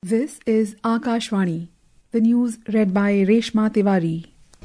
This is Akashvani. The news read by Reshma Tiwari.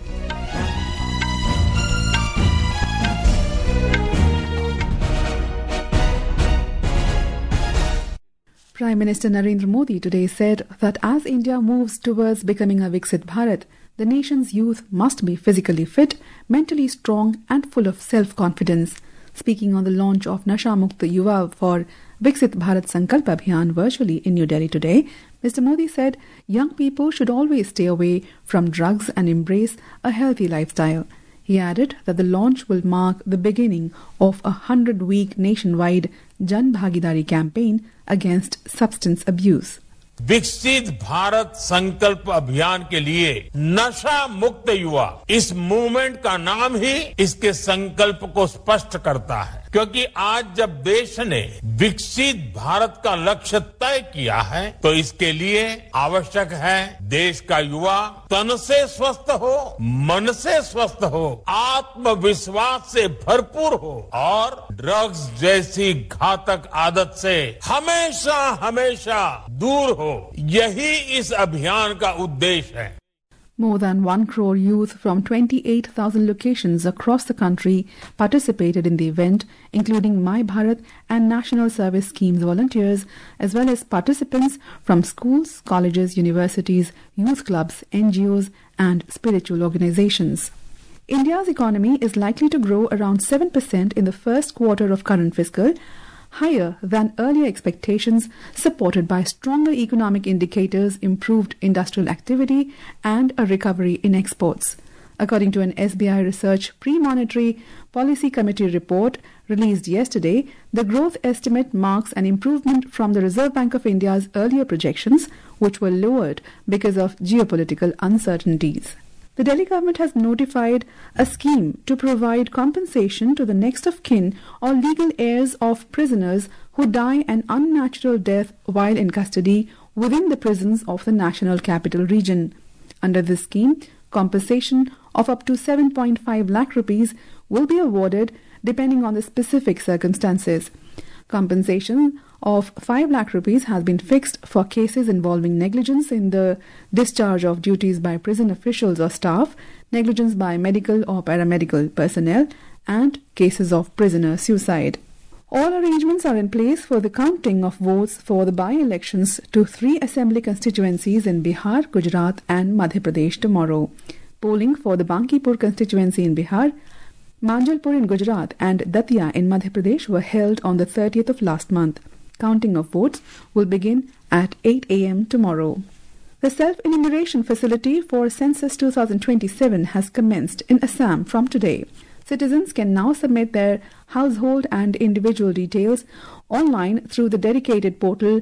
Prime Minister Narendra Modi today said that as India moves towards becoming a Viksit Bharat, the nation's youth must be physically fit, mentally strong and full of self-confidence. Speaking on the launch of Nasha Mukt Yuva for Viksit Bharat Sankalp Abhiyan virtually in New Delhi today, Mr. Modi said young people should always stay away from drugs and embrace a healthy lifestyle. He added that the launch will mark the beginning of a 100-week nationwide Jan Bhagidari campaign against substance abuse. विकसित भारत संकल्प अभियान के लिए नशा मुक्त युवा, इस movement का नाम ही इसके संकल्प को स्पष्ट करता है, क्योंकि आज जब देश ने विकसित भारत का लक्ष्य तय किया है तो इसके लिए आवश्यक है देश का युवा तन से स्वस्थ हो, मन से स्वस्थ हो, आत्मविश्वास से भरपूर हो और ड्रग्स जैसी घातक आदत से हमेशा हमेशा दूर हो। यही इस अभियान का उद्देश्य है। More than 1 crore youth from 28,000 locations across the country participated in the event, including My Bharat and National Service Schemes volunteers, as well as participants from schools, colleges, universities, youth clubs, NGOs and spiritual organizations. India's economy is likely to grow around 7% in the first quarter of current fiscal, higher than earlier expectations, supported by stronger economic indicators, improved industrial activity and a recovery in exports. According to an SBI Research Pre-Monetary Policy Committee report released yesterday, the growth estimate marks an improvement from the Reserve Bank of India's earlier projections, which were lowered because of geopolitical uncertainties. The Delhi government has notified a scheme to provide compensation to the next of kin or legal heirs of prisoners who die an unnatural death while in custody within the prisons of the National Capital Region. Under this scheme, compensation of up to 7.5 lakh rupees will be awarded depending on the specific circumstances. Compensation of 5 lakh rupees has been fixed for cases involving negligence in the discharge of duties by prison officials or staff, negligence by medical or paramedical personnel, and cases of prisoner suicide. All arrangements are in place for the counting of votes for the by-elections to 3 assembly constituencies in Bihar, Gujarat and Madhya Pradesh tomorrow. Polling for the Bankipur constituency in Bihar, Manjalpur in Gujarat and Datia in Madhya Pradesh were held on the 30th of last month. Counting of votes will begin at 8 a.m. tomorrow. The self-enumeration facility for Census 2027 has commenced in Assam from today. Citizens can now submit their household and individual details online through the dedicated portal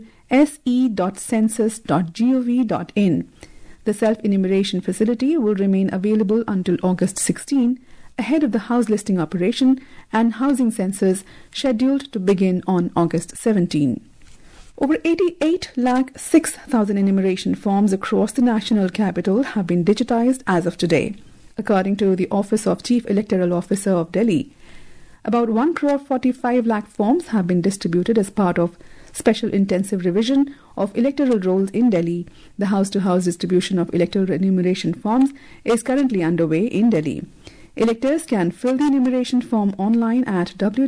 se.census.gov.in. The self-enumeration facility will remain available until August 16, ahead of the house listing operation and housing census scheduled to begin on August 17. Over 88,06,000 enumeration forms across the national capital have been digitized as of today. According to the Office of Chief Electoral Officer of Delhi, about 1,45 lakh forms have been distributed as part of special intensive revision of electoral rolls in Delhi. The house-to-house distribution of electoral enumeration forms is currently underway in Delhi. Electors can fill the enumeration form online at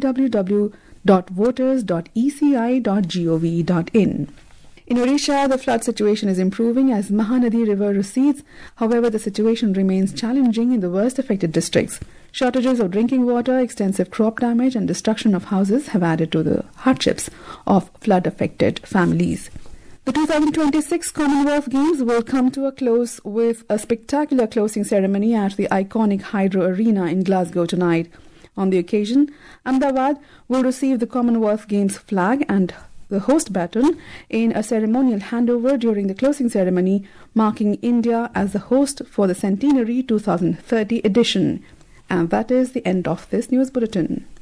www.voters.eci.gov.in. In Odisha, the flood situation is improving as Mahanadi river recedes. However, the situation remains challenging in the worst affected districts. Shortages of drinking water, extensive crop damage and destruction of houses have added to the hardships of flood-affected families. The 2026 Commonwealth Games will come to a close with a spectacular closing ceremony at the iconic Hydro Arena in Glasgow tonight. On the occasion, Ahmedabad will receive the Commonwealth Games flag and the host baton in a ceremonial handover during the closing ceremony, marking India as the host for the Centenary 2030 edition. And that is the end of this news bulletin.